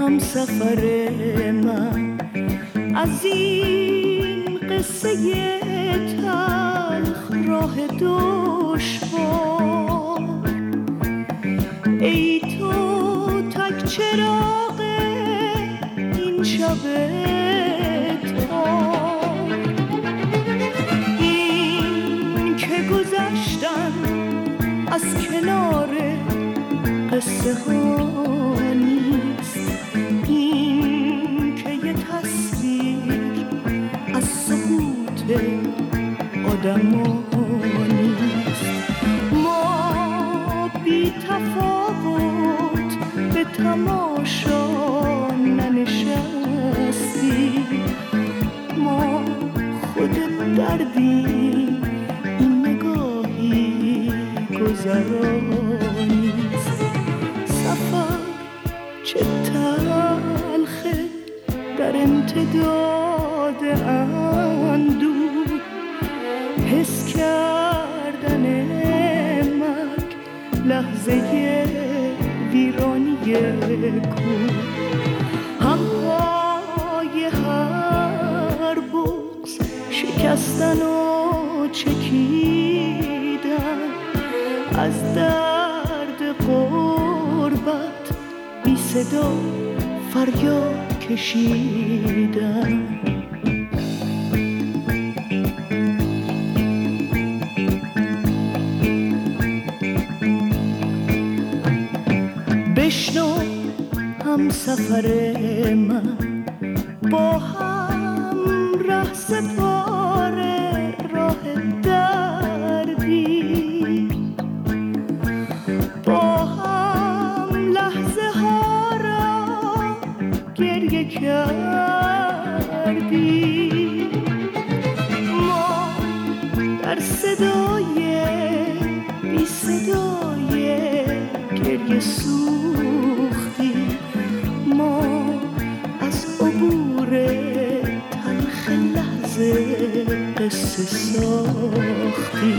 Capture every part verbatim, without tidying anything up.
همسفر من از این قصه تلخ راه دشوار. ای تو تک چراغ این شب تار، این که گذشتن از کنار قصه ها نیست، این که یه تصویر از سقوط آدم ها نیست. ما بی تفاوت به تماشا ننشستیم، ما خود دردیم، این نگاهی گذرانیست. سفر چه تلخه در امتداد اندوه، حس کردن مرگ لحظه ویرانی کوه. هم پای هر بغض شکستن و چکیدن، از درد غربت بی صدا فریاد کشیدن. بشنو همسفر من، با هم ره سپاره راه دردی، با هم لحظه ها را گریه کردی. ما در صدای بی صدای گریه سوختی، ما از عبور تلخ لحظه قصه ساختی.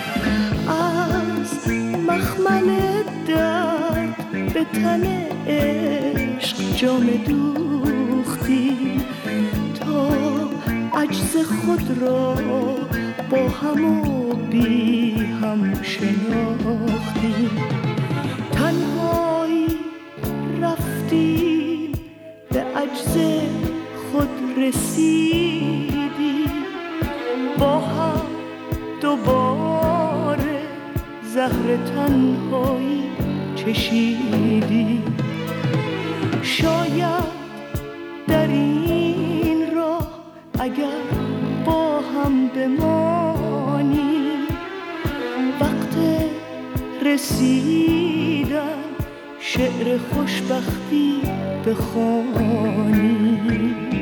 از مخمل درد به تن عشق جام دوختی، تا عجز خود را با هم و بی هم شناختی. تنهایی رفتیم به عجز خود رسیدیم، با هم دوباره زهر تنهایی چشیدیم. شاید در این راه اگر با هم بمانیم، وقت رسیدن شعر خوشبختی بخوانیم.